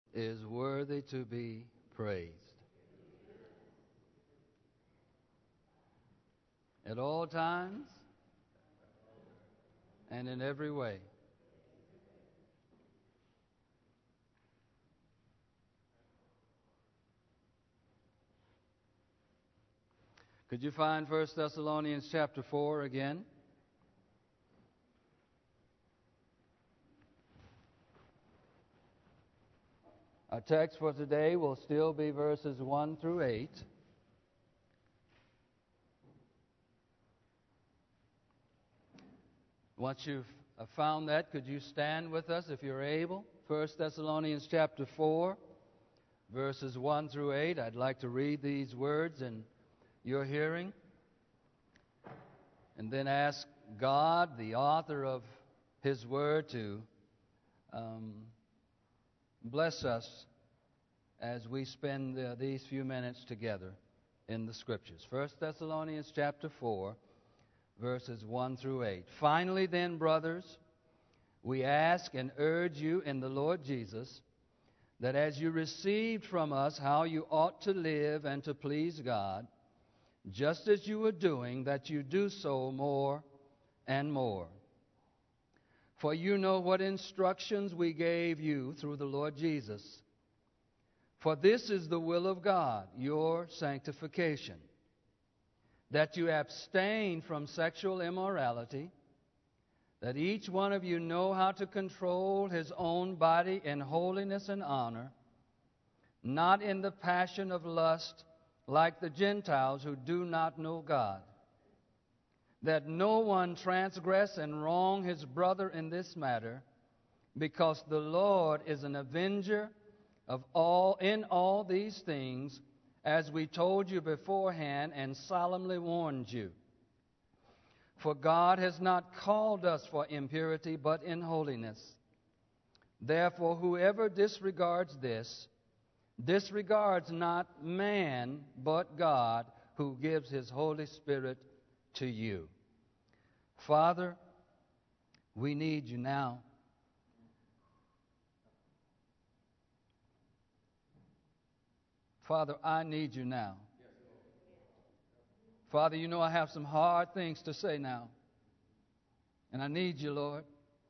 is worthy to be praised. At all times and in every way. Could you find 1 Thessalonians chapter 4 again? Our text for today will still be verses 1 through 8. Once you've found that, could you stand with us if you're able? 1 Thessalonians chapter 4, verses 1 through 8. I'd like to read these words in your hearing, and then ask God, the author of His Word, to bless us as we spend these few minutes together in the Scriptures. 1 Thessalonians chapter 4, verses 1 through 8. Finally then, brothers, we ask and urge you in the Lord Jesus that as you received from us how you ought to live and to please God, just as you were doing, that you do so more and more. For you know what instructions we gave you through the Lord Jesus. For this is the will of God, your sanctification, that you abstain from sexual immorality, that each one of you know how to control his own body in holiness and honor, not in the passion of lust, like the Gentiles who do not know God, that no one transgress and wrong his brother in this matter, because the Lord is an avenger of all these things, as we told you beforehand and solemnly warned you. For God has not called us for impurity, but in holiness. Therefore, whoever disregards this, disregards not man, but God, who gives His Holy Spirit to you. Father, we need you now. Father, I need you now. Father, you know I have some hard things to say now. And I need you, Lord.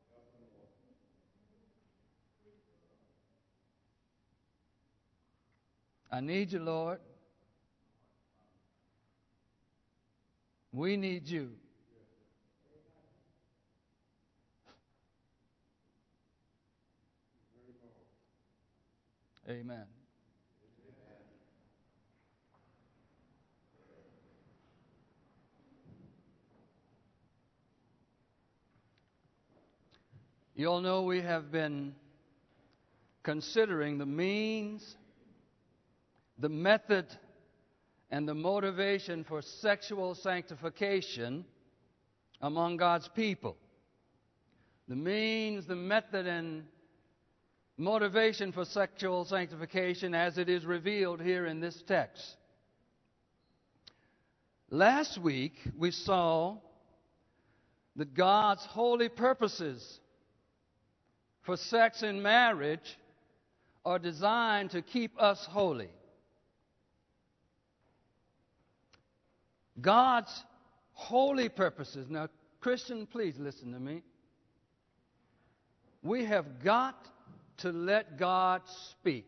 I need you, Lord. We need you. Amen. You all know we have been considering the means, the method, and the motivation for sexual sanctification among God's people. The means, the method, and motivation for sexual sanctification as it is revealed here in this text. Last week, we saw that God's holy purposes for sex in marriage are designed to keep us holy. God's holy purposes. Now, Christian, please listen to me. We have got to let God speak.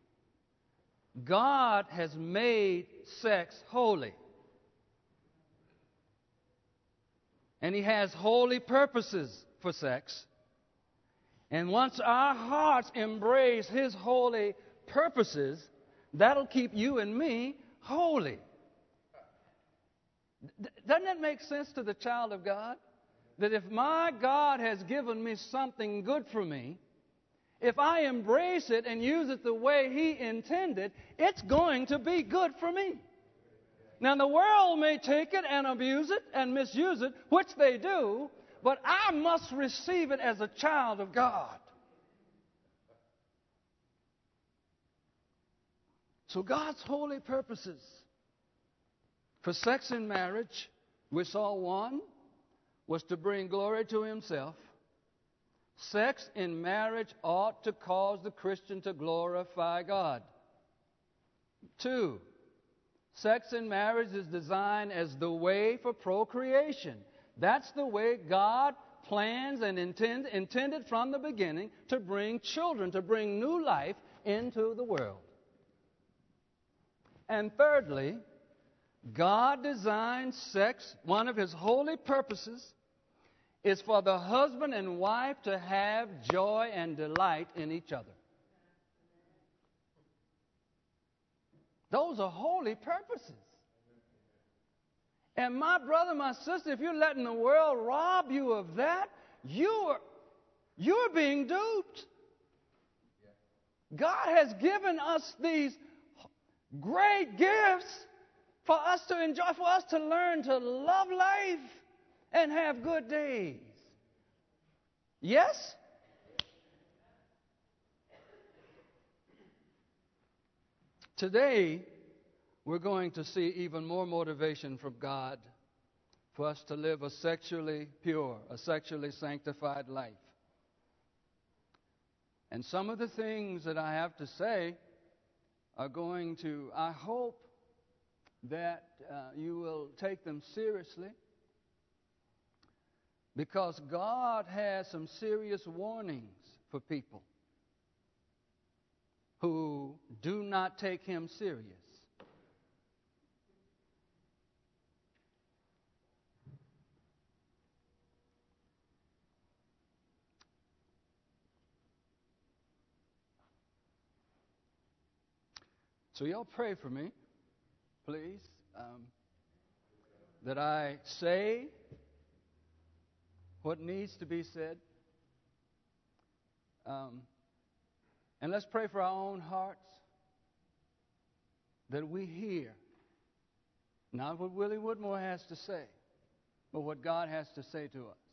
God has made sex holy. And He has holy purposes for sex. And once our hearts embrace His holy purposes, that'll keep you and me holy. Doesn't that make sense to the child of God? That if my God has given me something good for me, if I embrace it and use it the way He intended, it's going to be good for me. Now, the world may take it and abuse it and misuse it, which they do, but I must receive it as a child of God. So God's holy purposes for sex in marriage, we saw one was to bring glory to Himself. Sex in marriage ought to cause the Christian to glorify God. 2, sex in marriage is designed as the way for procreation. That's the way God plans and intended from the beginning to bring children, to bring new life into the world. And thirdly, God designed sex, one of His holy purposes is for the husband and wife to have joy and delight in each other. Those are holy purposes. And my brother, my sister, if you're letting the world rob you of that, you're being duped. God has given us these great gifts for us to enjoy, for us to learn to love life and have good days. Yes? Today, we're going to see even more motivation from God for us to live a sexually pure, a sexually sanctified life. And some of the things that I have to say are going to, I hope that you will take them seriously, because God has some serious warnings for people who do not take Him serious. So y'all pray for me, please, that I say what needs to be said. And let's pray for our own hearts, that we hear not what Willie Woodmore has to say, but what God has to say to us.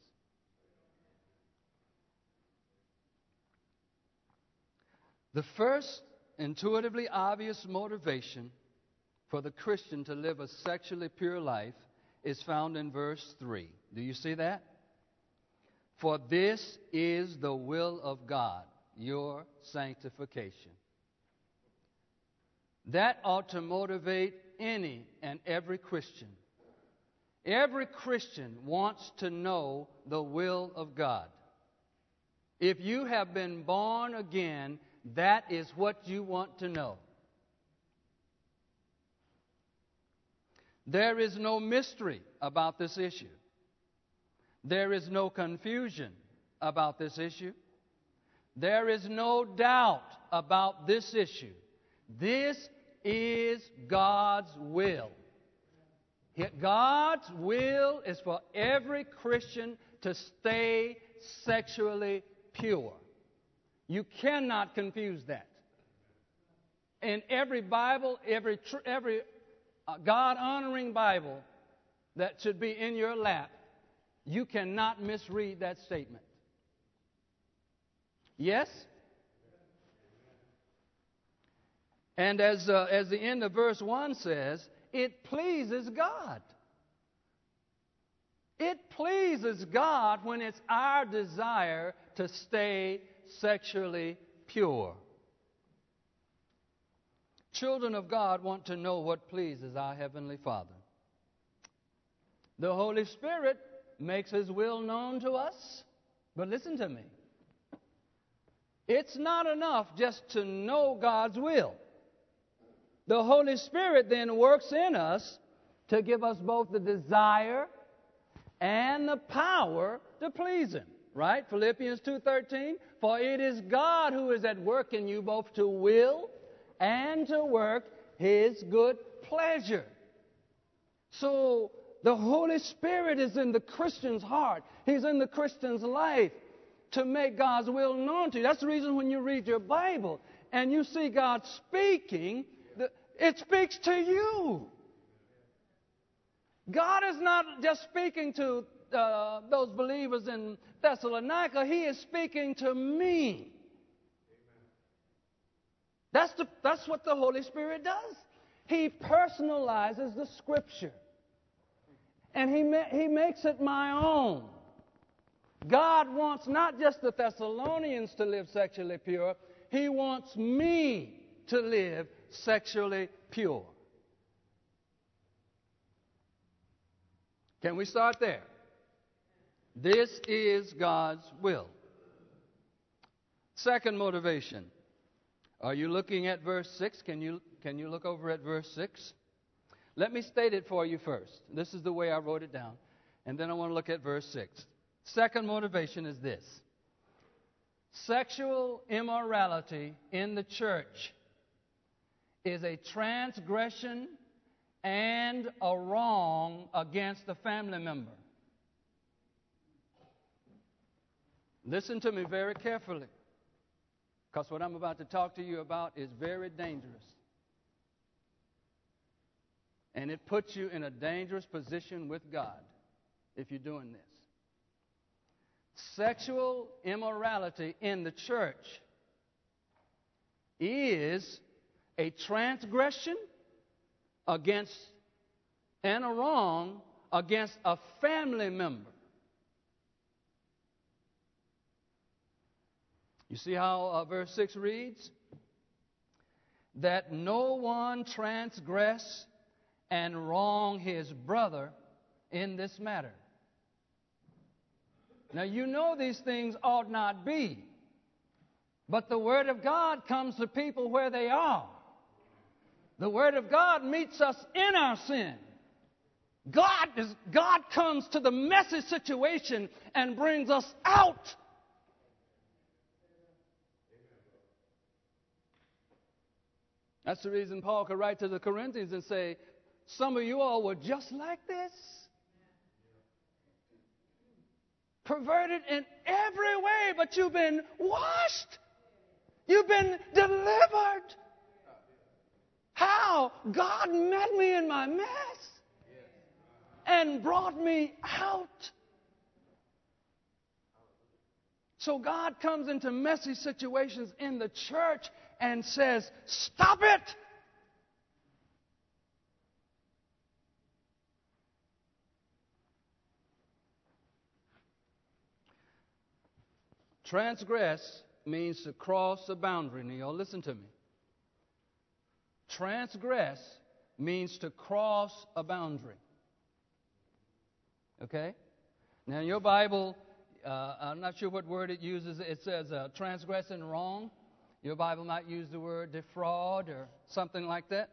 The first intuitively obvious motivation for the Christian to live a sexually pure life is found in verse 3. Do you see that? For this is the will of God, your sanctification. That ought to motivate any and every Christian. Every Christian wants to know the will of God. If you have been born again, that is what you want to know. There is no mystery about this issue. There is no confusion about this issue. There is no doubt about this issue. This is God's will. God's will is for every Christian to stay sexually pure. You cannot confuse that. In every Bible, every God-honoring Bible that should be in your lap, you cannot misread that statement. Yes? And as the end of verse 1 says, it pleases God. It pleases God when it's our desire to stay sexually pure. Children of God want to know what pleases our Heavenly Father. The Holy Spirit makes His will known to us, but listen to me. It's not enough just to know God's will. The Holy Spirit then works in us to give us both the desire and the power to please Him. Right? Philippians 2:13, for it is God who is at work in you both to will and to work His good pleasure. So the Holy Spirit is in the Christian's heart. He's in the Christian's life to make God's will known to you. That's the reason when you read your Bible and you see God speaking, it speaks to you. God is not just speaking to those believers in Thessalonica. He is speaking to me. That's what the Holy Spirit does. He personalizes the Scripture. And He makes it my own. God wants not just the Thessalonians to live sexually pure, He wants me to live sexually pure. Can we start there? This is God's will. Second motivation. Are you looking at verse 6? Can you look over at verse 6? Let me state it for you first. This is the way I wrote it down. And then I want to look at verse 6. Second motivation is this. Sexual immorality in the church is a transgression and a wrong against a family member. Listen to me very carefully, because what I'm about to talk to you about is very dangerous. And it puts you in a dangerous position with God if you're doing this. Sexual immorality in the church is a transgression against and a wrong against a family member. You see how verse 6 reads? That no one transgress and wrong his brother in this matter. Now, you know these things ought not be, but the Word of God comes to people where they are. The Word of God meets us in our sin. God comes to the messy situation and brings us out. That's the reason Paul could write to the Corinthians and say, some of you all were just like this. Perverted in every way, but you've been washed. You've been delivered. How? God met me in my mess and brought me out. So God comes into messy situations in the church and says, stop it. Transgress means to cross a boundary. Now, y'all listen to me. Transgress means to cross a boundary. Okay? Now, in your Bible, I'm not sure what word it uses. It says transgress and wrong. Your Bible might use the word defraud or something like that.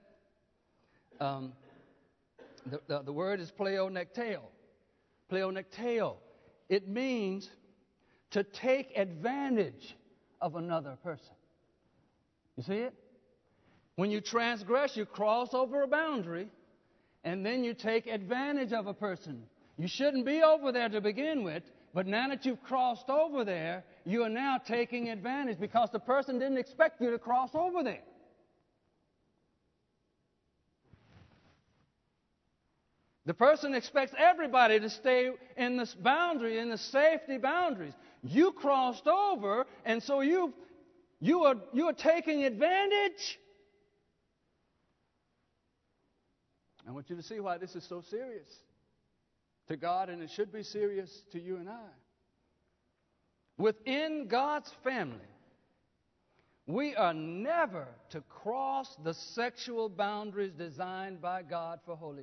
The word is pleonekteo. Pleonekteo. It means to take advantage of another person. You see it? When you transgress, you cross over a boundary, and then you take advantage of a person. You shouldn't be over there to begin with, but now that you've crossed over there, you are now taking advantage because the person didn't expect you to cross over there. The person expects everybody to stay in this boundary, in the safety boundaries. You crossed over, and so you are taking advantage. I want you to see why this is so serious to God, and it should be serious to you and I. Within God's family, we are never to cross the sexual boundaries designed by God for holiness.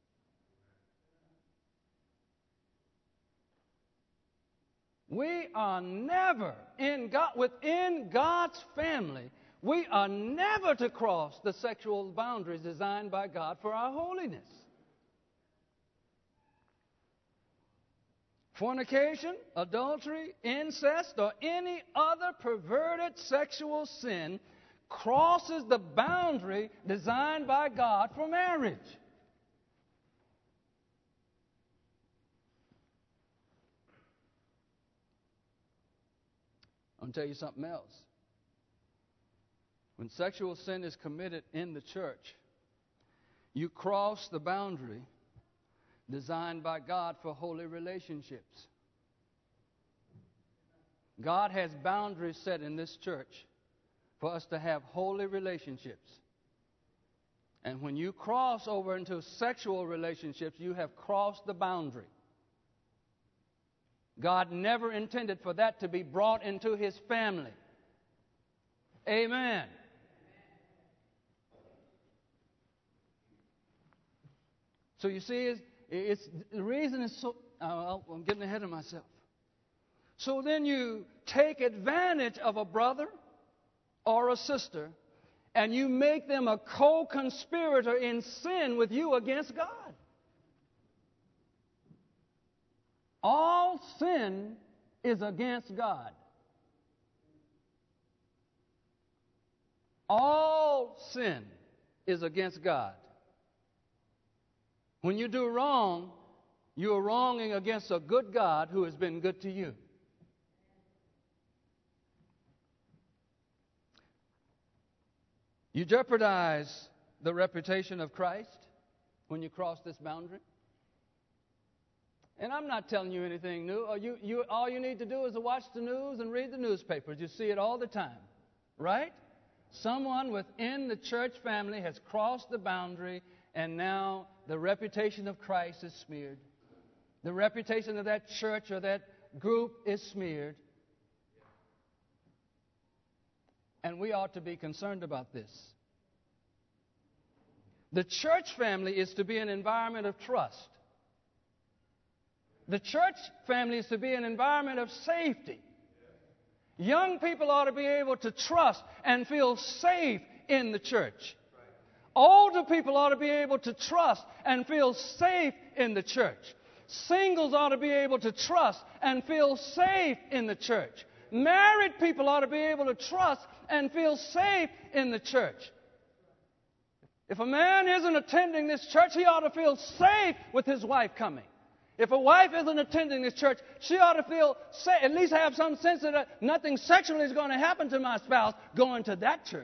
We are never, within God's family, we are never to cross the sexual boundaries designed by God for our holiness. Fornication, adultery, incest, or any other perverted sexual sin crosses the boundary designed by God for marriage. I'm going to tell you something else. When sexual sin is committed in the church, you cross the boundary designed by God for holy relationships. God has boundaries set in this church for us to have holy relationships. And when you cross over into sexual relationships, you have crossed the boundary. God never intended for that to be brought into His family. Amen. So you see, the reason is so... I'm getting ahead of myself. So then you take advantage of a brother or a sister, and you make them a co-conspirator in sin with you against God. All sin is against God. All sin is against God. When you do wrong, you are wronging against a good God who has been good to you. You jeopardize the reputation of Christ when you cross this boundary. And I'm not telling you anything new. All you need to do is to watch the news and read the newspapers. You see it all the time, right? Someone within the church family has crossed the boundary, and now the reputation of Christ is smeared. The reputation of that church or that group is smeared. And we ought to be concerned about this. The church family is to be an environment of trust. The church family is to be an environment of safety. Young people ought to be able to trust and feel safe in the church. Older people ought to be able to trust and feel safe in the church. Singles ought to be able to trust and feel safe in the church. Married people ought to be able to trust and feel safe in the church. If a man isn't attending this church, he ought to feel safe with his wife coming. If a wife isn't attending this church, she ought to feel safe, at least have some sense that nothing sexually is going to happen to my spouse going to that church.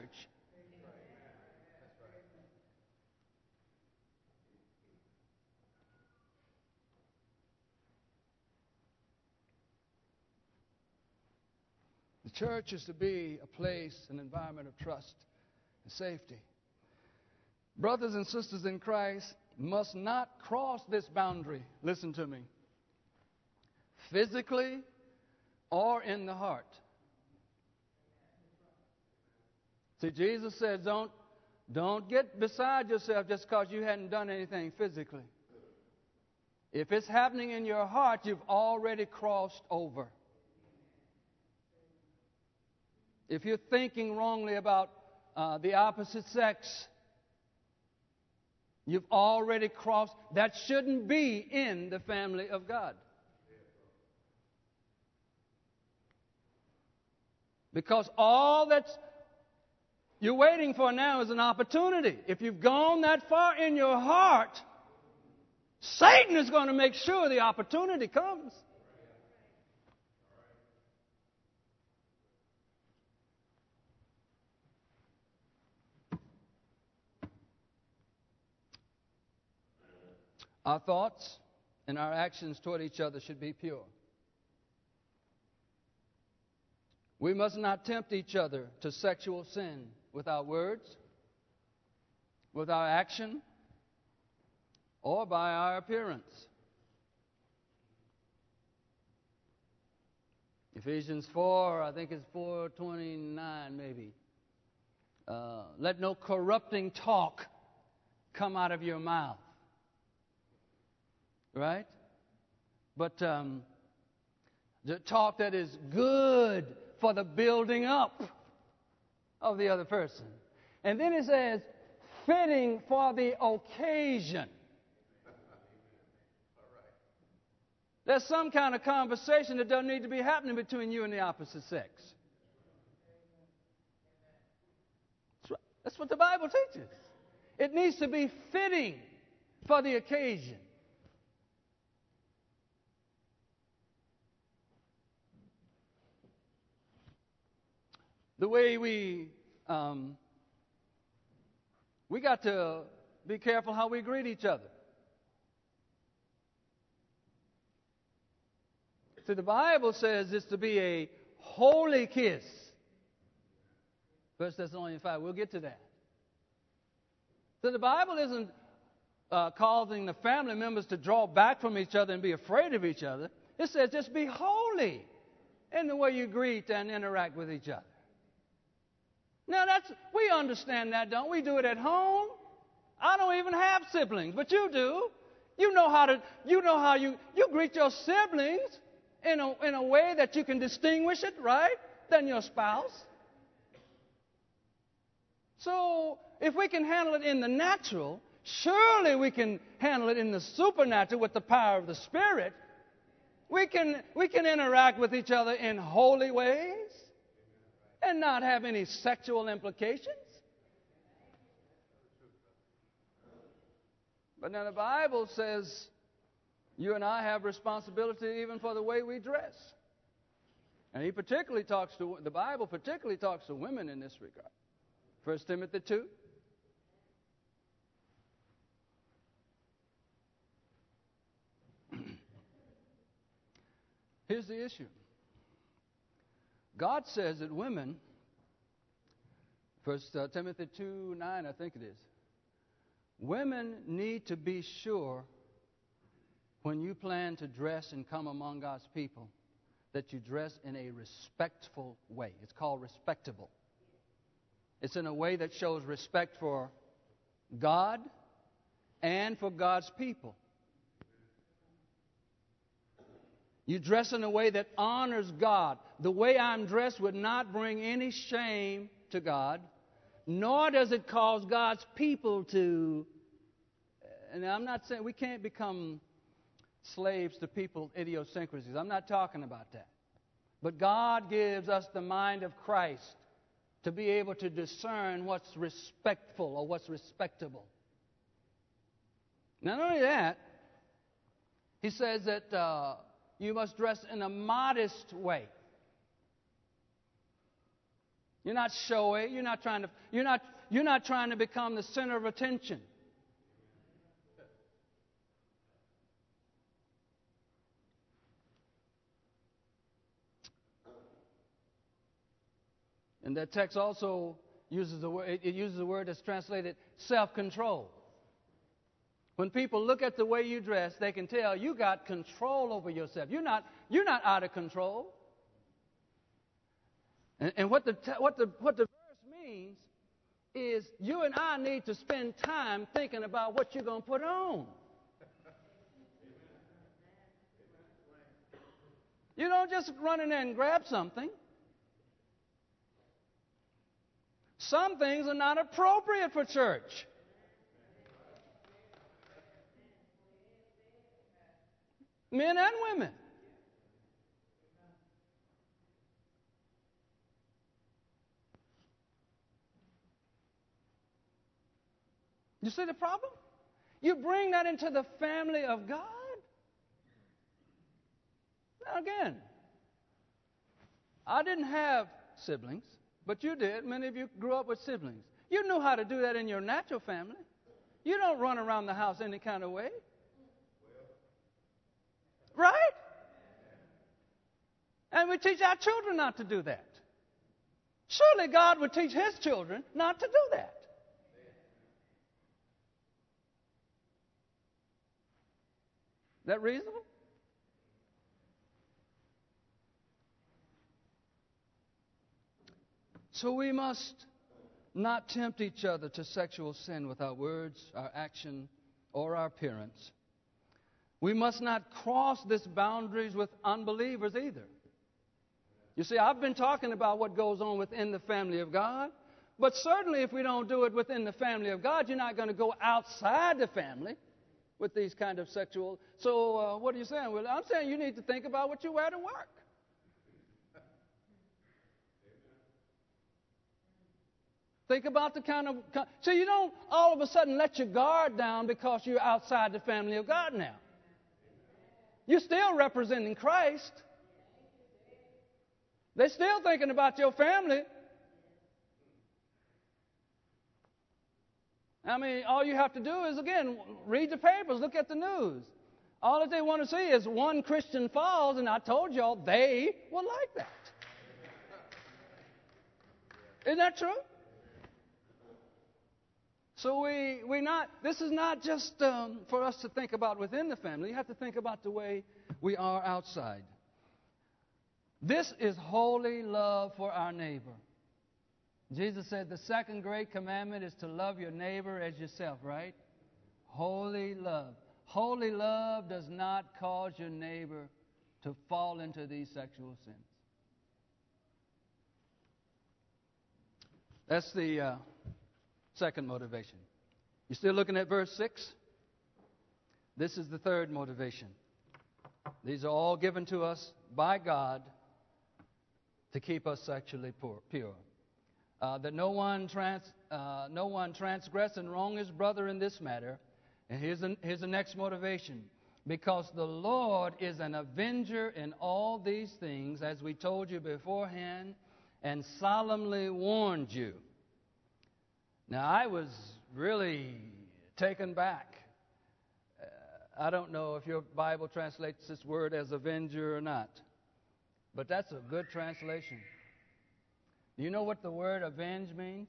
The church is to be a place, an environment of trust and safety. Brothers and sisters in Christ must not cross this boundary, listen to me, physically or in the heart. See, Jesus said, don't get beside yourself just because you hadn't done anything physically. If it's happening in your heart, you've already crossed over. If you're thinking wrongly about the opposite sex, you've already crossed. That shouldn't be in the family of God. Because all that you're waiting for now is an opportunity. If you've gone that far in your heart, Satan is going to make sure the opportunity comes. Our thoughts and our actions toward each other should be pure. We must not tempt each other to sexual sin with our words, with our action, or by our appearance. Ephesians 4, I think it's 4:29 maybe. Let no corrupting talk come out of your mouth. Right? But the talk that is good for the building up of the other person. And then it says, fitting for the occasion. There's some kind of conversation that doesn't need to be happening between you and the opposite sex. That's what the Bible teaches. It needs to be fitting for the occasion. The way we got to be careful how we greet each other. See, the Bible says it's to be a holy kiss. 1 Thessalonians 5, we'll get to that. So the Bible isn't causing the family members to draw back from each other and be afraid of each other. It says just be holy in the way you greet and interact with each other. Now, we understand that, don't we? Do it at home. I don't even have siblings, but you do. You know how you greet your siblings in a way that you can distinguish it, right, than your spouse. So, if we can handle it in the natural, surely we can handle it in the supernatural with the power of the Spirit. We can interact with each other in holy ways and not have any sexual implications. But now the Bible says you and I have responsibility even for the way we dress. And the Bible particularly talks to women in this regard. 1 Timothy 2. Here's the issue. God says that women, 1 Timothy 2:9, I think it is, women need to be sure when you plan to dress and come among God's people that you dress in a respectful way. It's called respectable. It's in a way that shows respect for God and for God's people. You dress in a way that honors God. The way I'm dressed would not bring any shame to God, nor does it cause God's people to. And I'm not saying we can't become slaves to people's idiosyncrasies. I'm not talking about that. But God gives us the mind of Christ to be able to discern what's respectful or what's respectable. Not only that, he says that you must dress in a modest way. You're not showy. You're not trying to become the center of attention. And that text also uses the word. It uses a word that's translated self-control. When people look at the way you dress, they can tell you got control over yourself. You're not out of control. And what the verse means is you and I need to spend time thinking about what you're going to put on. You don't just run in there and grab something. Some things are not appropriate for church. Men and women. You see the problem? You bring that into the family of God. Now again, I didn't have siblings, but you did. Many of you grew up with siblings. You knew how to do that in your natural family. You don't run around the house any kind of way. Right? And we teach our children not to do that. Surely God would teach His children not to do that. Is that reasonable? So we must not tempt each other to sexual sin with our words, our action, or our appearance. We must not cross these boundaries with unbelievers either. You see, I've been talking about what goes on within the family of God, but certainly if we don't do it within the family of God, you're not going to go outside the family with these kind of sexual. So what are you saying? Well, I'm saying you need to think about what you wear to work. Think about the kind of. So you don't all of a sudden let your guard down because you're outside the family of God now. You're still representing Christ. They're still thinking about your family. I mean, all you have to do is, again, read the papers, look at the news. All that they want to see is one Christian falls, and I told y'all they will like that. Isn't that true? So this is not just for us to think about within the family. You have to think about the way we are outside. This is holy love for our neighbor. Jesus said the second great commandment is to love your neighbor as yourself, right? Holy love. Holy love does not cause your neighbor to fall into these sexual sins. That's the second motivation. You still looking at verse 6? This is the third motivation. These are all given to us by God to keep us sexually pure. That no one transgress and wrong his brother in this matter. And here's the next motivation. Because the Lord is an avenger in all these things, as we told you beforehand, and solemnly warned you. Now, I was really taken back. I don't know if your Bible translates this word as avenger or not, but that's a good translation. Do you know what the word avenge means?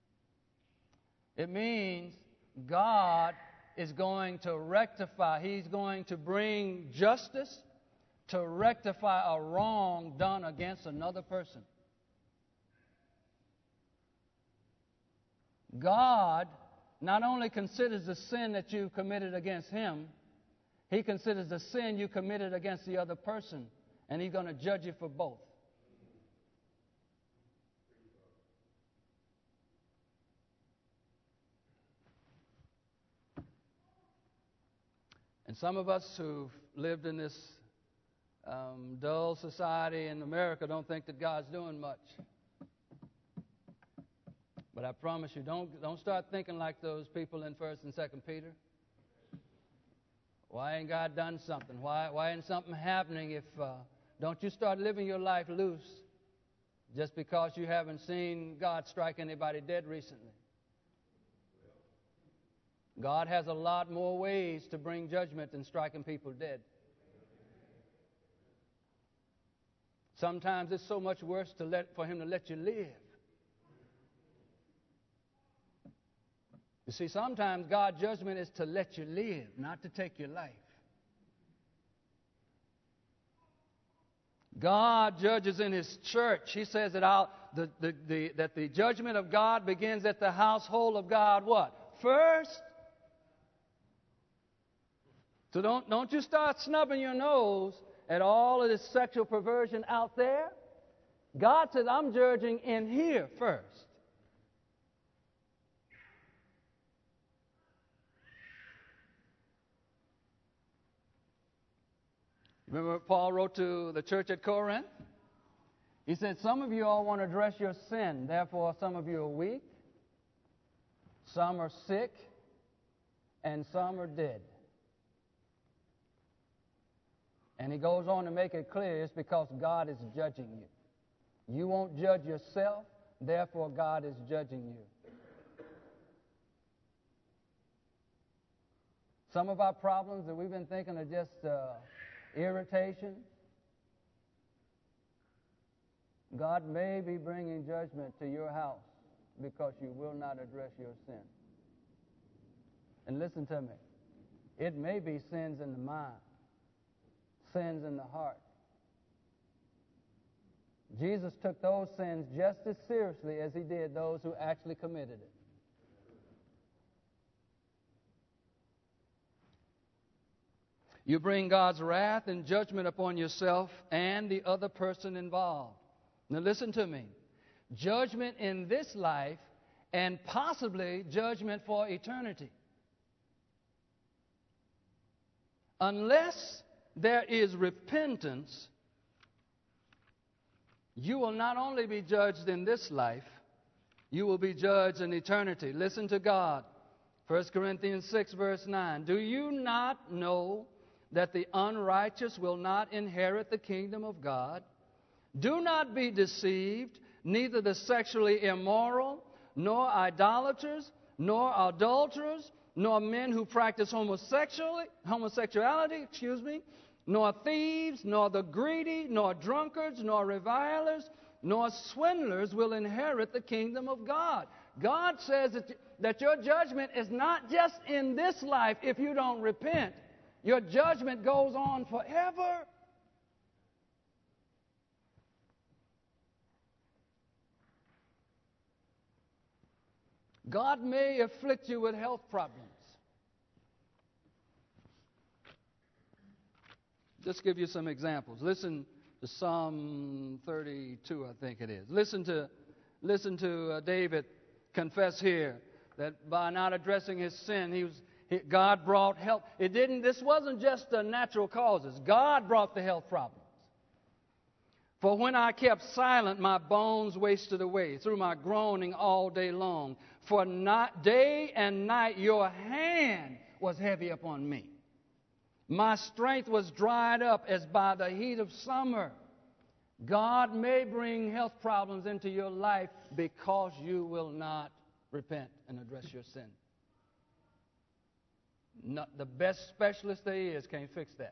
It means God is going to rectify. He's going to bring justice to rectify a wrong done against another person. God not only considers the sin that you committed against Him, He considers the sin you committed against the other person, and He's going to judge you for both. And some of us who've lived in this dull society in America don't think that God's doing much. But I promise you, don't start thinking like those people in 1st and 2nd Peter. Why ain't God done something? Why ain't something happening if... don't you start living your life loose just because you haven't seen God strike anybody dead recently. God has a lot more ways to bring judgment than striking people dead. Sometimes it's so much worse for Him to let you live. You see, sometimes God's judgment is to let you live, not to take your life. God judges in His church. He says that that the judgment of God begins at the household of God. What? First. So don't you start snubbing your nose at all of this sexual perversion out there. God says, I'm judging in here first. Remember what Paul wrote to the church at Corinth? He said, some of you all want to address your sin. Therefore, some of you are weak, some are sick, and some are dead. And he goes on to make it clear it's because God is judging you. You won't judge yourself, therefore God is judging you. Some of our problems that we've been thinking are just irritation. God may be bringing judgment to your house because you will not address your sin. And listen to me. It may be sins in the mind, sins in the heart. Jesus took those sins just as seriously as He did those who actually committed it. You bring God's wrath and judgment upon yourself and the other person involved. Now listen to me. Judgment in this life and possibly judgment for eternity. Unless there is repentance, you will not only be judged in this life, you will be judged in eternity. Listen to God. 1 Corinthians 6 verse 9. Do you not know that the unrighteous will not inherit the kingdom of God? Do not be deceived, neither the sexually immoral, nor idolaters, nor adulterers, nor men who practice homosexuality, nor thieves, nor the greedy, nor drunkards, nor revilers, nor swindlers will inherit the kingdom of God. God says that your judgment is not just in this life if you don't repent. Your judgment goes on forever. God may afflict you with health problems. Just give you some examples. Listen to Psalm 32, I think it is. Listen to David confess here that by not addressing his sin, God brought health. This wasn't just the natural causes. God brought the health problems. For when I kept silent, my bones wasted away through my groaning all day long. For day and night your hand was heavy upon me. My strength was dried up as by the heat of summer. God may bring health problems into your life because you will not repent and address your sin. Not the best specialist there is can't fix that.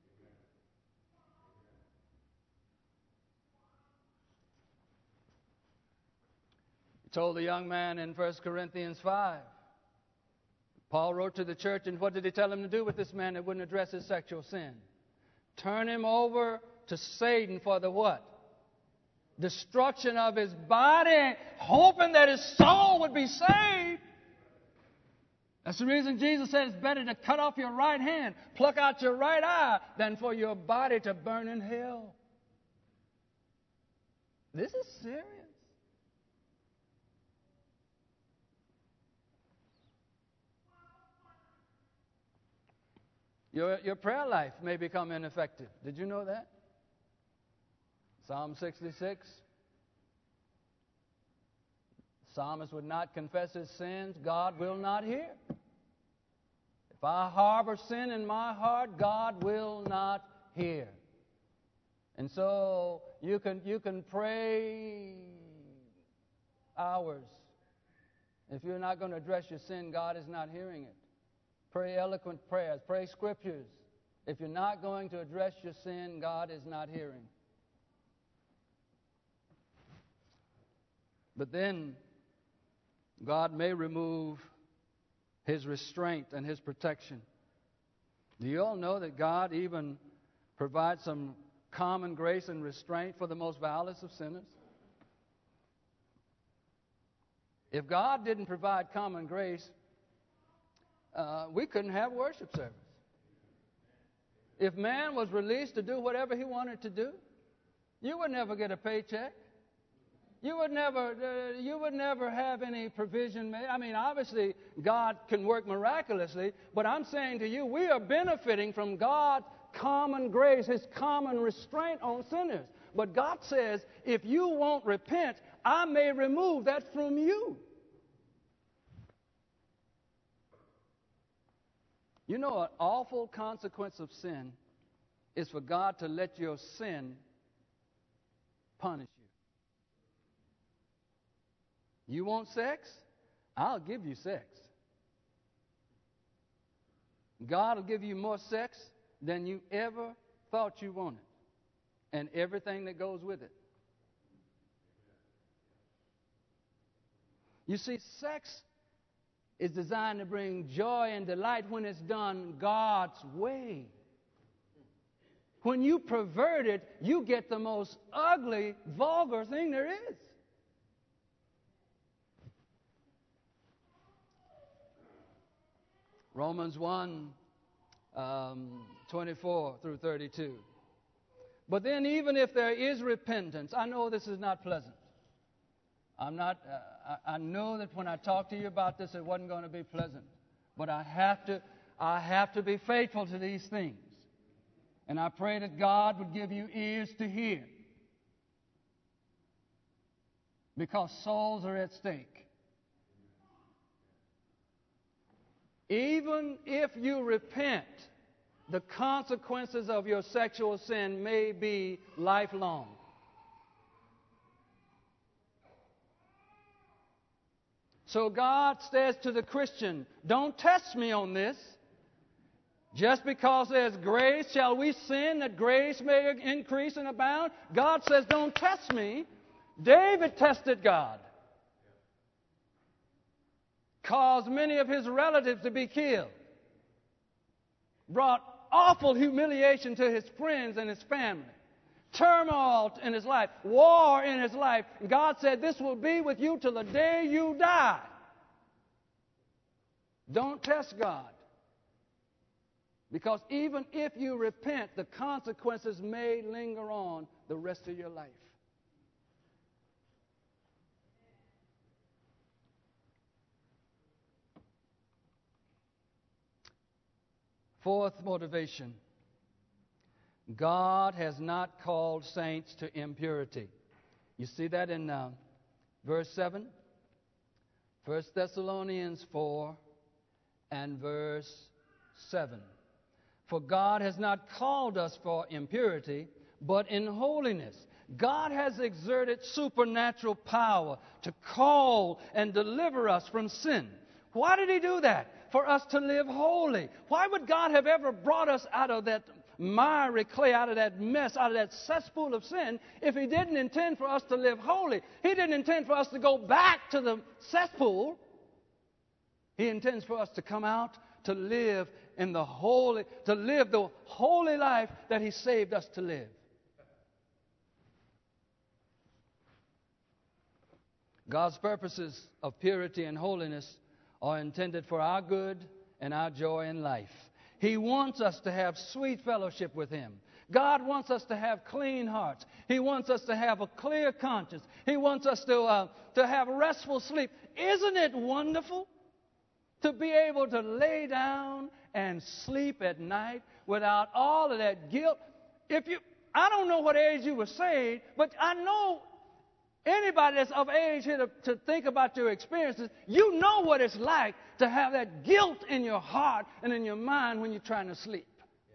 He told the young man in 1 Corinthians 5. Paul wrote to the church, and what did he tell him to do with this man that wouldn't address his sexual sin? Turn him over to Satan for the what? Destruction of his body, hoping that his soul would be saved. That's the reason Jesus said it's better to cut off your right hand, pluck out your right eye, than for your body to burn in hell. This is serious. Your prayer life may become ineffective. Did you know that? Psalm 66. Psalmist would not confess his sins, God will not hear. If I harbor sin in my heart, God will not hear. And so you can pray hours. If you're not going to address your sin, God is not hearing it. Pray eloquent prayers, pray scriptures. If you're not going to address your sin, God is not hearing. But then God may remove His restraint and His protection. Do you all know that God even provides some common grace and restraint for the most vilest of sinners? If God didn't provide common grace, we couldn't have worship service. If man was released to do whatever he wanted to do, you would never get a paycheck. You would never have any provision made. I mean, obviously, God can work miraculously, but I'm saying to you, we are benefiting from God's common grace, His common restraint on sinners. But God says, if you won't repent, I may remove that from you. You know, an awful consequence of sin is for God to let your sin punish you. You want sex? I'll give you sex. God will give you more sex than you ever thought you wanted, and everything that goes with it. You see, sex is designed to bring joy and delight when it's done God's way. When you pervert it, you get the most ugly, vulgar thing there is. Romans 1, 24 through 32. But then even if there is repentance, I know this is not pleasant. I know that when I talk to you about this, it wasn't going to be pleasant. But I have to be faithful to these things. And I pray that God would give you ears to hear. Because souls are at stake. Even if you repent, the consequences of your sexual sin may be lifelong. So God says to the Christian, don't test me on this. Just because there's grace, shall we sin that grace may increase and abound? God says, don't test me. David tested God. caused many of his relatives to be killed, brought awful humiliation to his friends and his family, turmoil in his life, war in his life. God said, this will be with you till the day you die. Don't test God. Because even if you repent, the consequences may linger on the rest of your life. Fourth motivation. God has not called saints to impurity. You see that in verse 7? 1 Thessalonians 4 and verse 7. For God has not called us for impurity, but in holiness. God has exerted supernatural power to call and deliver us from sin. Why did He do that? For us to live holy. Why would God have ever brought us out of that miry clay, out of that mess, out of that cesspool of sin, if He didn't intend for us to live holy? He didn't intend for us to go back to the cesspool. He intends for us to come out to live in the holy, to live the holy life that He saved us to live. God's purposes of purity and holiness are intended for our good and our joy in life. He wants us to have sweet fellowship with Him. God wants us to have clean hearts. He wants us to have a clear conscience. He wants us to have restful sleep. Isn't it wonderful to be able to lay down and sleep at night without all of that guilt? I don't know what age you were saved, but I know anybody that's of age here to think about your experiences, you know what it's like to have that guilt in your heart and in your mind when you're trying to sleep.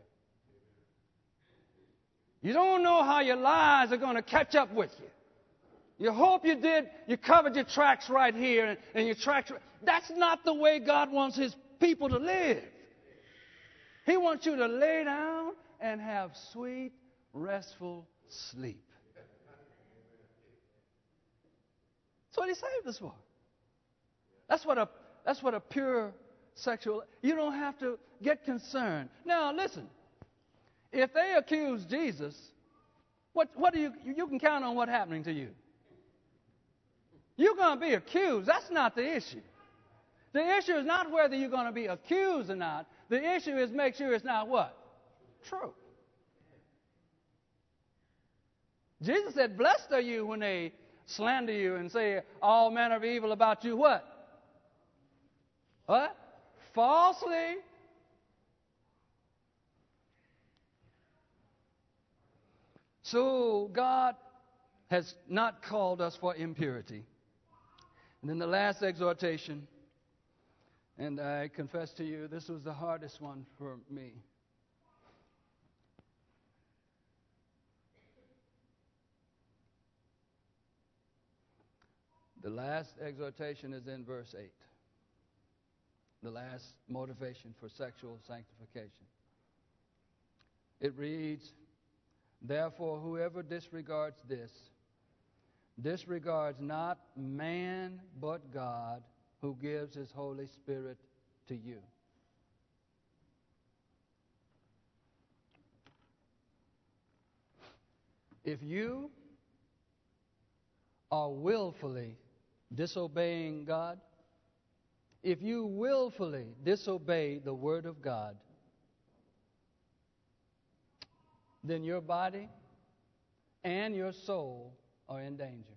You don't know how your lies are going to catch up with you. You hope you covered your tracks right here and your tracks. That's not the way God wants His people to live. He wants you to lay down and have sweet, restful sleep. That's what He saved us for. That's what a pure sexual. You don't have to get concerned. Now listen, if they accuse Jesus, what do you can count on what happening to you. You're going to be accused. That's not the issue. The issue is not whether you're going to be accused or not. The issue is make sure it's not what? True. Jesus said, blessed are you when they slander you and say all manner of evil about you. What? What? Falsely. So God has not called us for impurity. And then the last exhortation, and I confess to you, this was the hardest one for me. The last exhortation is in verse 8. The last motivation for sexual sanctification. It reads, therefore, whoever disregards this, disregards not man but God, who gives His Holy Spirit to you. If you are willfully disobeying God, if you willfully disobey the Word of God, then your body and your soul are in danger.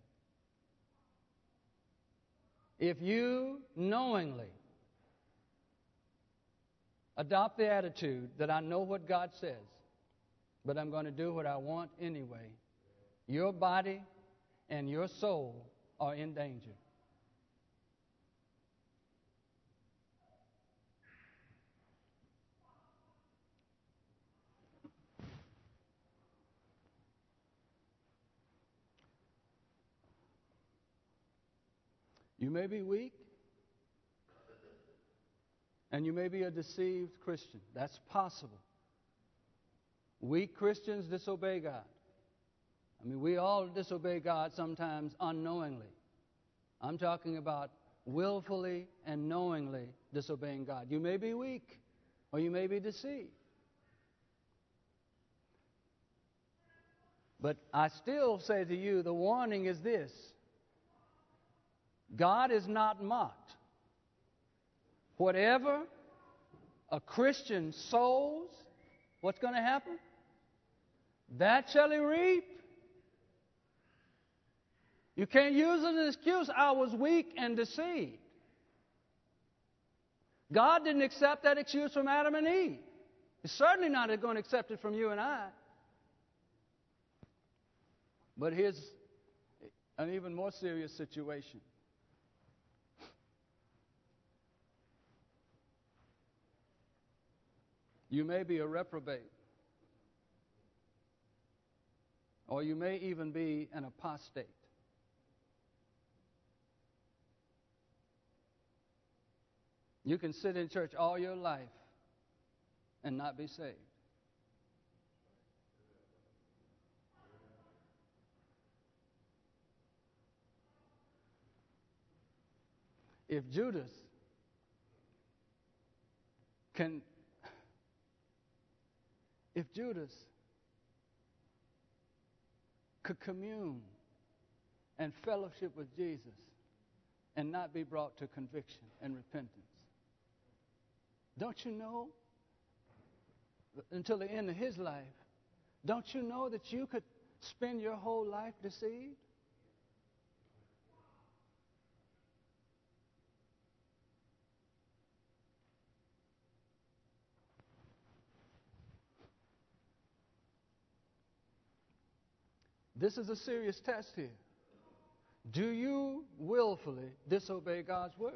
If you knowingly adopt the attitude that I know what God says, but I'm going to do what I want anyway, your body and your soul are in danger. You may be weak, and you may be a deceived Christian. That's possible. Weak Christians disobey God. I mean, we all disobey God sometimes unknowingly. I'm talking about willfully and knowingly. disobeying God. You may be weak, or you may be deceived. But I still say to you, the warning is this: God is not mocked. Whatever a Christian sows, what's going to happen? That shall he reap. You can't use it as an excuse. I was weak and deceived. God didn't accept that excuse from Adam and Eve. He's certainly not going to accept it from you and I. But here's an even more serious situation. You may be a reprobate, or you may even be an apostate. You can sit in church all your life and not be saved. If Judas could commune and fellowship with Jesus and not be brought to conviction and repentance, don't you know, until the end of his life, don't you know that you could spend your whole life deceived? This is a serious test here. Do you willfully disobey God's word?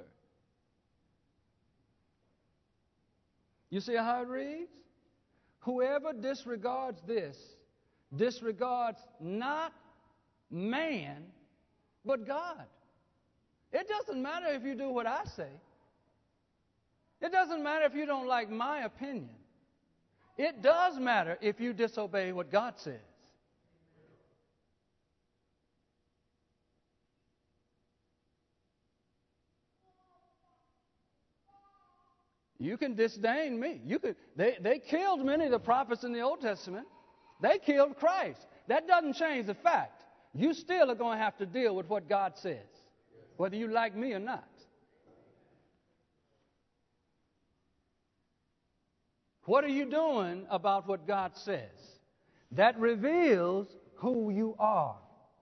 You see how it reads? Whoever disregards this disregards not man, but God. It doesn't matter if you do what I say. It doesn't matter if you don't like my opinion. It does matter if you disobey what God says. You can disdain me. They killed many of the prophets in the Old Testament. They killed Christ. That doesn't change the fact. You still are going to have to deal with what God says, whether you like me or not. What are you doing about what God says? That reveals who you are.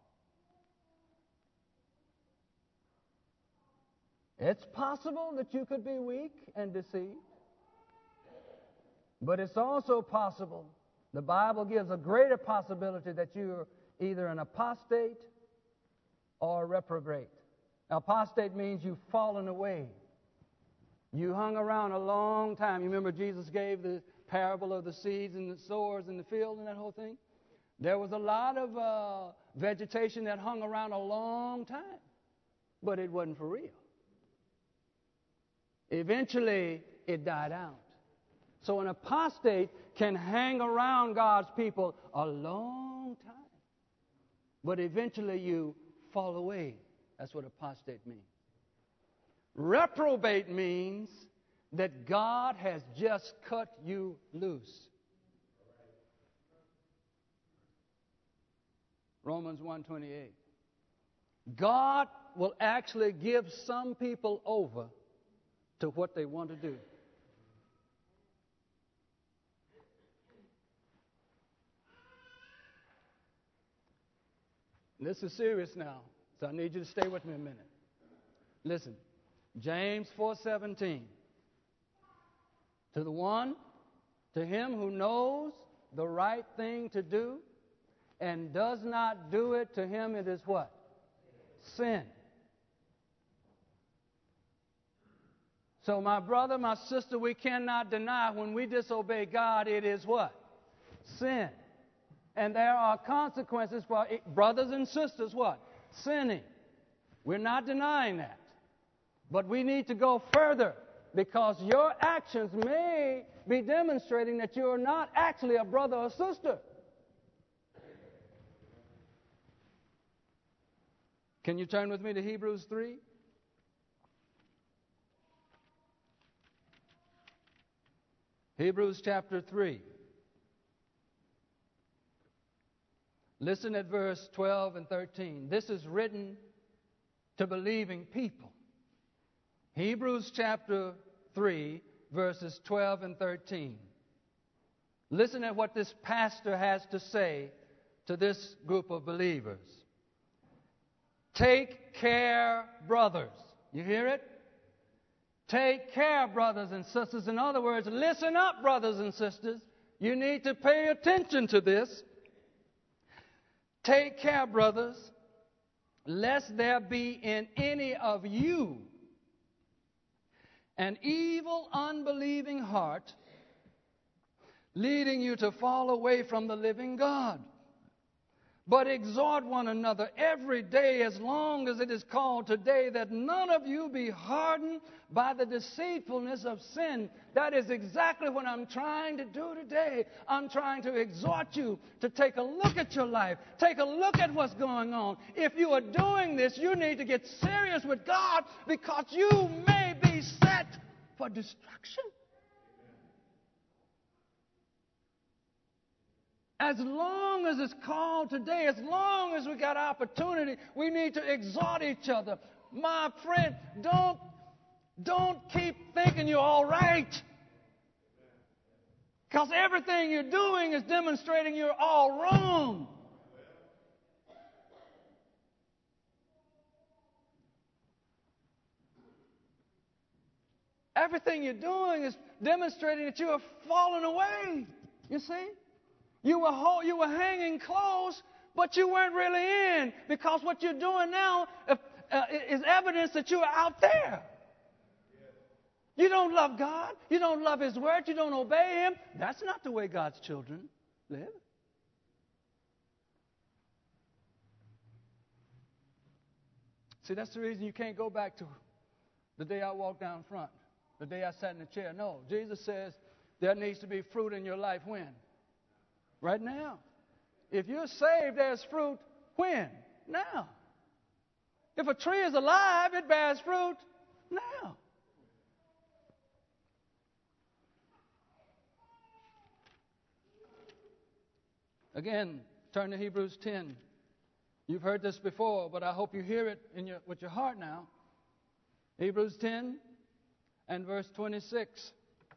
It's possible that you could be weak and deceived, but it's also possible, the Bible gives a greater possibility that you're either an apostate or a reprobate. Apostate means you've fallen away. You hung around a long time. You remember Jesus gave the parable of the seeds and the sowers in the field and that whole thing? There was a lot of vegetation that hung around a long time, but it wasn't for real. Eventually, it died out. So an apostate can hang around God's people a long time, but eventually you fall away. That's what apostate means. Reprobate means that God has just cut you loose. Romans 1:28. God will actually give some people over to what they want to do. This is serious now, so I need you to stay with me a minute. Listen, James 4:17. To him who knows the right thing to do and does not do it, to him it is what? Sin. So my brother, my sister, we cannot deny when we disobey God, it is what? Sin. And there are consequences for brothers and sisters, what? Sinning. We're not denying that. But we need to go further, because your actions may be demonstrating that you are not actually a brother or sister. Can you turn with me to Hebrews 3? Hebrews chapter 3. Listen at verse 12 and 13. This is written to believing people. Hebrews chapter 3, verses 12 and 13. Listen at what this pastor has to say to this group of believers. Take care, brothers. You hear it? Take care, brothers and sisters. In other words, listen up, brothers and sisters. You need to pay attention to this. Take care, brothers, lest there be in any of you an evil, unbelieving heart leading you to fall away from the living God. But exhort one another every day as long as it is called today, that none of you be hardened by the deceitfulness of sin. That is exactly what I'm trying to do today. I'm trying to exhort you to take a look at your life. Take a look at what's going on. If you are doing this, you need to get serious with God, because you may be set for destruction. As long as it's called today, as long as we got opportunity, we need to exhort each other. My friend, don't keep thinking you're all right. Because everything you're doing is demonstrating you're all wrong. Everything you're doing is demonstrating that you are falling away. You see? You were hanging close, but you weren't really in, because what you're doing now is evidence that you are out there. You don't love God. You don't love His Word. You don't obey Him. That's not the way God's children live. See, that's the reason you can't go back to the day I walked down front, the day I sat in the chair. No, Jesus says there needs to be fruit in your life. When? Right now. If you're saved, there's fruit when? Now. If a tree is alive, it bears fruit now. Again, turn to Hebrews 10. You've heard this before, but I hope you hear it with your heart now. Hebrews 10 and verse 26.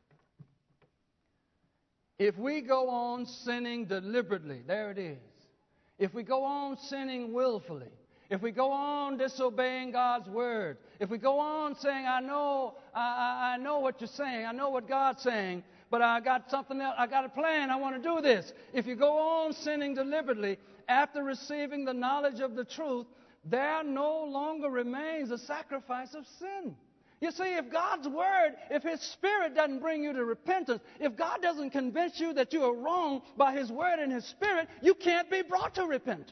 If we go on sinning deliberately, there it is. If we go on sinning willfully, if we go on disobeying God's word, if we go on saying, I know what you're saying, I know what God's saying, but I got something else, I got a plan, I want to do this. If you go on sinning deliberately, after receiving the knowledge of the truth, there no longer remains a sacrifice of sin. You see, if God's Word, if His Spirit doesn't bring you to repentance, if God doesn't convince you that you are wrong by His Word and His Spirit, you can't be brought to repentance.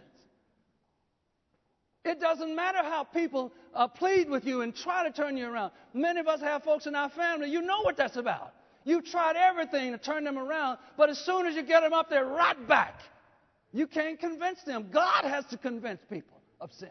It doesn't matter how people plead with you and try to turn you around. Many of us have folks in our family, you know what that's about. You tried everything to turn them around, but as soon as you get them up, they're right back. You can't convince them. God has to convince people of sin.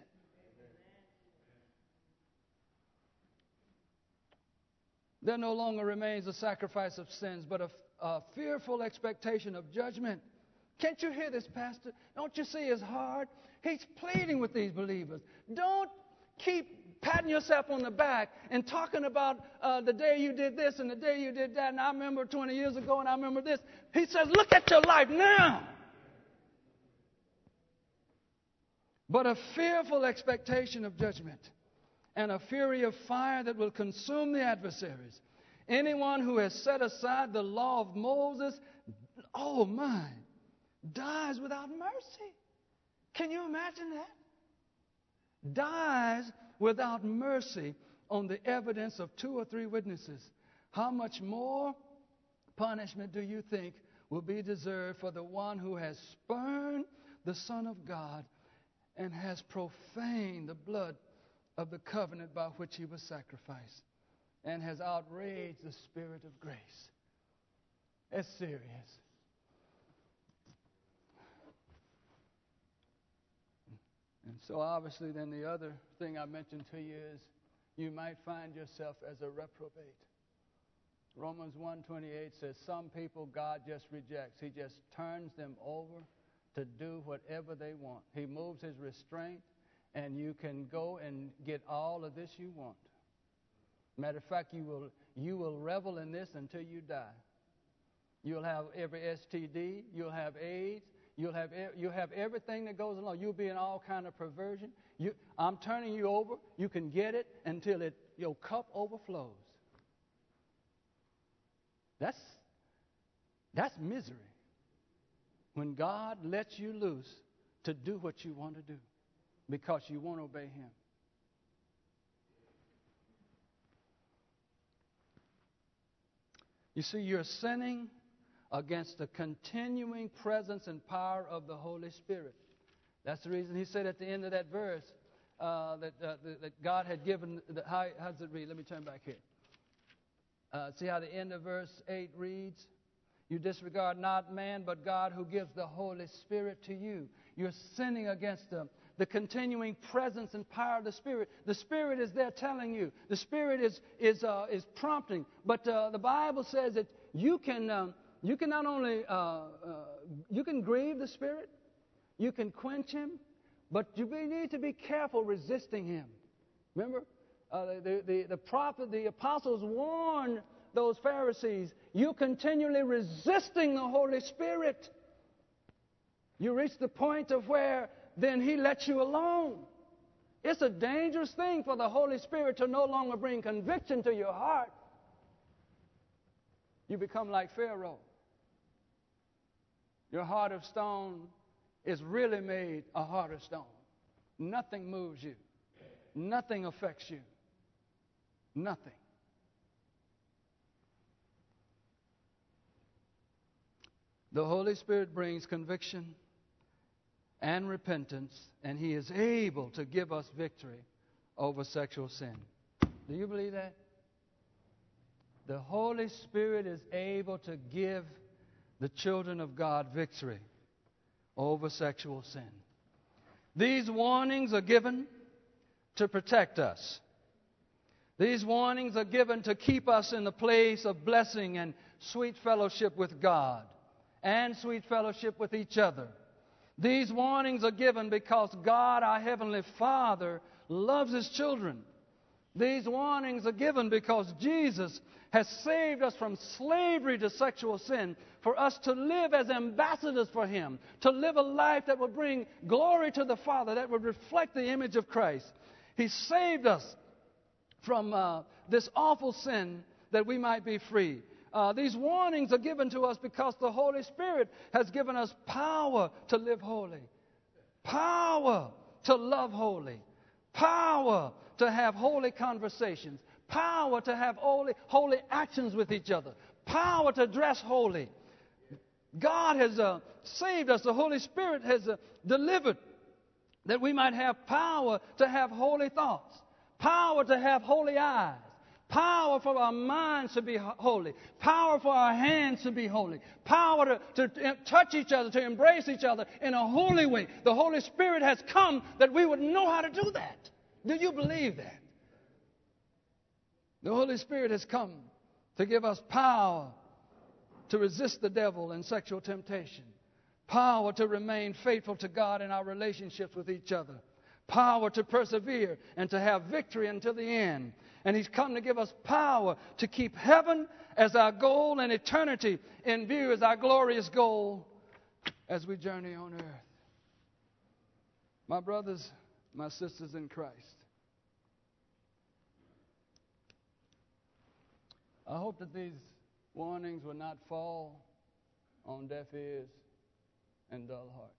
There no longer remains a sacrifice of sins, but a fearful expectation of judgment. Can't you hear this, Pastor? Don't you see his heart? He's pleading with these believers. Don't keep patting yourself on the back and talking about the day you did this and the day you did that, and I remember 20 years ago and I remember this. He says, look at your life now. But a fearful expectation of judgment, and a fury of fire that will consume the adversaries. Anyone who has set aside the law of Moses, dies without mercy. Can you imagine that? Dies without mercy on the evidence of 2 or 3 witnesses. How much more punishment do you think will be deserved for the one who has spurned the Son of God and has profaned the blood of the covenant by which He was sacrificed, and has outraged the Spirit of grace? It's serious. And so obviously then the other thing I mentioned to you is you might find yourself as a reprobate. Romans 1:28 says some people God just rejects. He just turns them over to do whatever they want. He moves his restraint, and you can go and get all of this you want. Matter of fact, you will revel in this until you die. You'll have every STD. You'll have AIDS. You'll have everything that goes along. You'll be in all kind of perversion. I'm turning you over. You can get it until your cup overflows. That's misery. When God lets you loose to do what you want to do because you won't obey Him. You see, you're sinning against the continuing presence and power of the Holy Spirit. That's the reason he said at the end of that verse that God had given. How does it read? Let me turn back here. See how the end of verse 8 reads? You disregard not man, but God who gives the Holy Spirit to you. You're sinning against the continuing presence and power of the Spirit. The Spirit is there telling you. The Spirit is prompting. But the Bible says that you can not only you can grieve the Spirit, you can quench Him, but you need to be careful resisting Him. Remember, the apostles warned those Pharisees, you continually resisting the Holy Spirit. You reach the point of where then He lets you alone. It's a dangerous thing for the Holy Spirit to no longer bring conviction to your heart. You become like Pharaoh. Your heart of stone is really made a heart of stone. Nothing moves you. Nothing affects you. Nothing. The Holy Spirit brings conviction and repentance, and He is able to give us victory over sexual sin. Do you believe that? The Holy Spirit is able to give the children of God victory over sexual sin. These warnings are given to protect us. These warnings are given to keep us in the place of blessing and sweet fellowship with God and sweet fellowship with each other. These warnings are given because God, our Heavenly Father, loves His children. These warnings are given because Jesus has saved us from slavery to sexual sin for us to live as ambassadors for Him, to live a life that will bring glory to the Father, that would reflect the image of Christ. He saved us from this awful sin that we might be free. These warnings are given to us because the Holy Spirit has given us power to live holy, power to love holy, power to have holy conversations, power to have holy actions with each other, power to dress holy. God has saved us. The Holy Spirit has delivered that we might have power to have holy thoughts, power to have holy eyes, power for our minds to be holy, power for our hands to be holy, power to touch each other, to embrace each other in a holy way. The Holy Spirit has come that we would know how to do that. Do you believe that? The Holy Spirit has come to give us power to resist the devil and sexual temptation, power to remain faithful to God in our relationships with each other, power to persevere and to have victory until the end. And He's come to give us power to keep heaven as our goal and eternity in view as our glorious goal as we journey on earth. My brothers, my sisters in Christ, I hope that these warnings will not fall on deaf ears and dull hearts.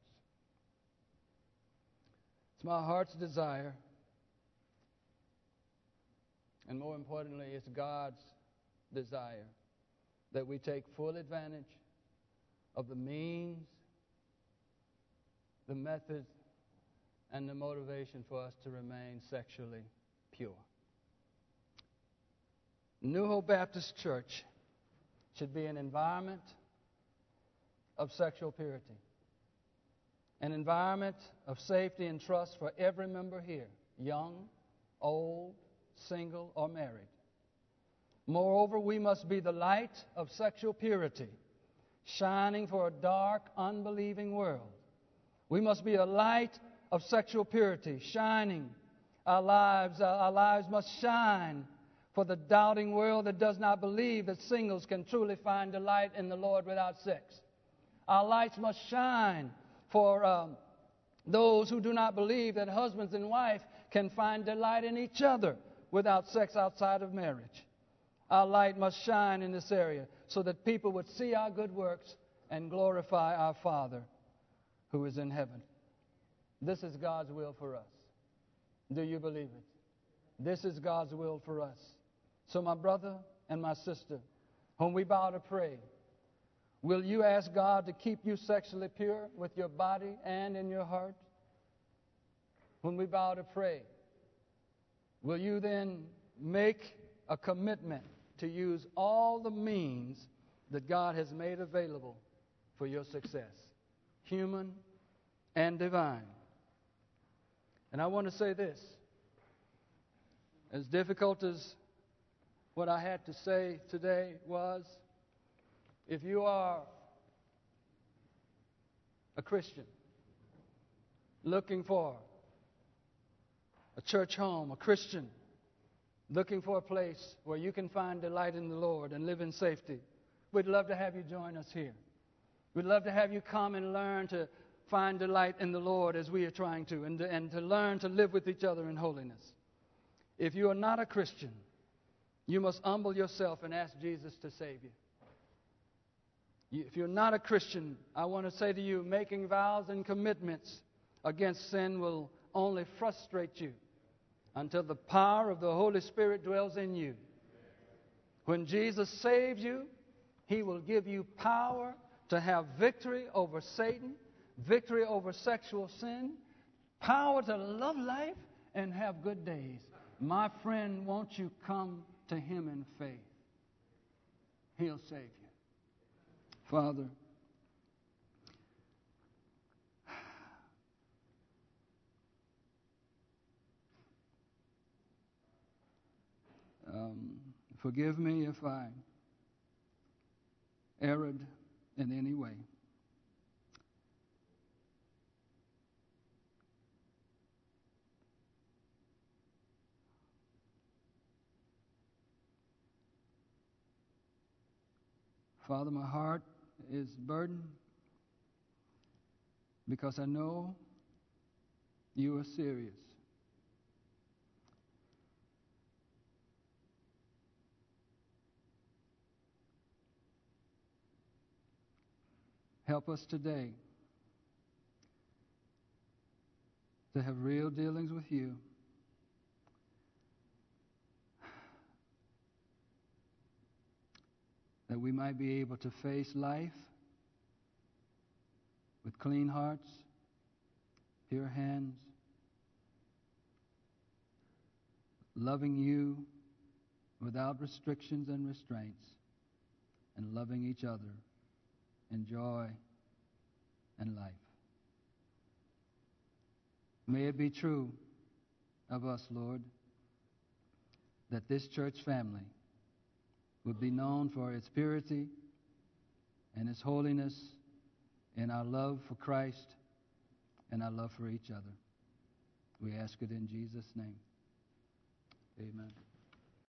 It's my heart's desire, and more importantly, it's God's desire, that we take full advantage of the means, the methods, and the motivation for us to remain sexually pure. New Hope Baptist Church should be an environment of sexual purity, an environment of safety and trust for every member here, young, old, single, or married. Moreover, we must be the light of sexual purity, shining for a dark, unbelieving world. We must be a light of sexual purity, shining. Our lives must shine for the doubting world that does not believe that singles can truly find delight in the Lord without sex. Our lights must shine for those who do not believe that husbands and wife can find delight in each other without sex outside of marriage. Our light must shine in this area so that people would see our good works and glorify our Father who is in heaven. This is God's will for us. Do you believe it? This is God's will for us. So my brother and my sister, when we bow to pray, will you ask God to keep you sexually pure with your body and in your heart? When we bow to pray, will you then make a commitment to use all the means that God has made available for your success, human and divine? And I want to say this. As difficult as what I had to say today was, if you are a Christian looking for a church home, a Christian looking for a place where you can find delight in the Lord and live in safety, we'd love to have you join us here. We'd love to have you come and learn to find delight in the Lord as we are trying to, and to learn to live with each other in holiness. If you are not a Christian, you must humble yourself and ask Jesus to save you. If you're not a Christian, I want to say to you, making vows and commitments against sin will only frustrate you until the power of the Holy Spirit dwells in you. When Jesus saves you, He will give you power to have victory over Satan, victory over sexual sin, power to love life and have good days. My friend, won't you come to Him in faith? He'll save you. Father, forgive me if I erred in any way. Father, my heart is burdened because I know you are serious. Help us today to have real dealings with you. That we might be able to face life with clean hearts, pure hands, loving you without restrictions and restraints, and loving each other in joy and life. May it be true of us, Lord, that this church family would be known for its purity and its holiness and our love for Christ and our love for each other. We ask it in Jesus' name. Amen.